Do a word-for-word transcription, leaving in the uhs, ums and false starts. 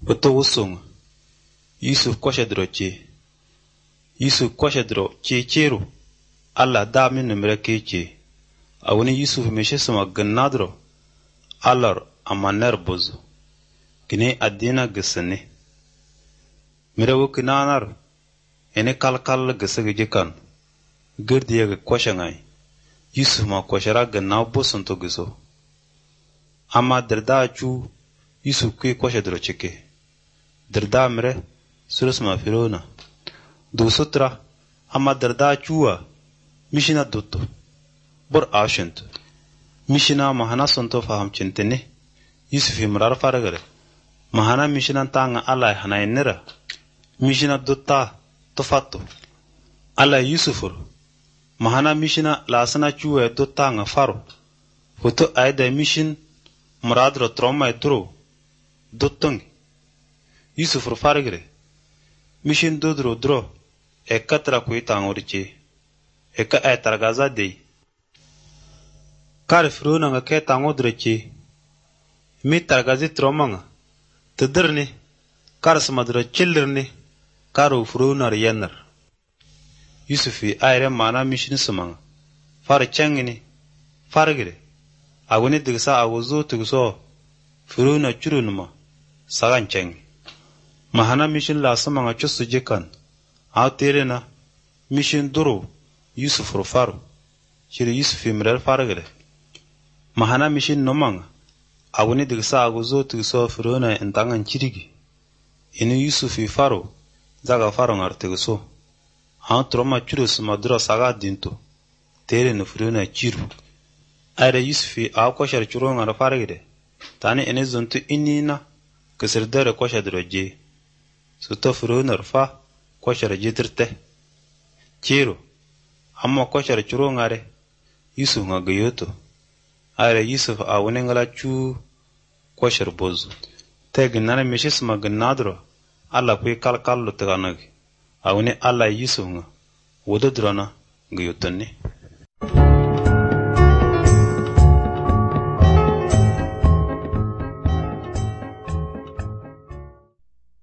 Buto usung. Yusuf kwashe dro ce. Yusuf kwashe dro ce cero. Allah da min numere ke ce. A wani Yusuf meshe sama gannadro. Allah amanar bozu. Kine adina gisane. Mire wuki nanar. Ene kalkal gisage jikan. Girdi yaga kwashe ngai. Yusuf ma kwashe ra ganna bosun to giso. Amma dirda chu Yusuf kwe kwashe dro cike. Dirda mire surus ma firona. Du sutra amma dirda chuwa mishina dutto. Bor ashent. Mishina mahana sonto faham chintene. Yusuf imrar faragare. Mahana mishina tanga Allah hana inera. Mishina dutta tofatto. Allah Yusufur. Mahana mishina lasana chuwa dutta nga faro. Foto aida mishin muradro troma etro. Duttongi. Yusufur faragare. Mishin dudro dro. Eka tra kuita ngoriche. Eka ay targaza dey. Kar firuna nga ke tango dreche. Mi targazi troma nga. Tidirni. Kar samadro childirni. Karu firuna riyanar. Yusufi ayre mana mishin sumanga. Far changini. Faragare. Aguni digsa aguzo tigso. Firuna churunuma. Sagan changi. Mahana mishin la sumanga chusu jikan. Aw terena. Mishin duro. Yusufur faru. Shiri Yusufi mirar faragare. Mahana mishin nomanga. Aguni digsa aguzo tigso firuna entangan chirigi. Inu Yusufi faru. Zaga faru ngar tigso. Aw troma churus madura saga dinto. Terena firuna chiru. Ayre Yusufi aw koshar churo ngar faragare. Tani ene zontu inina. Kisirdere koshar droje. Suto firuna rfa. Koshar jidirte. Chiru. Amma koshar churo ngare. Yusuf nga gayoto. Ayre Yusuf awune ngala chu koshar bozu. Tegi nana meshis ma gannadro. Allah kwe kal kallo tiganagi. Awune Allah Yusuf nga. Wododrona gayotone.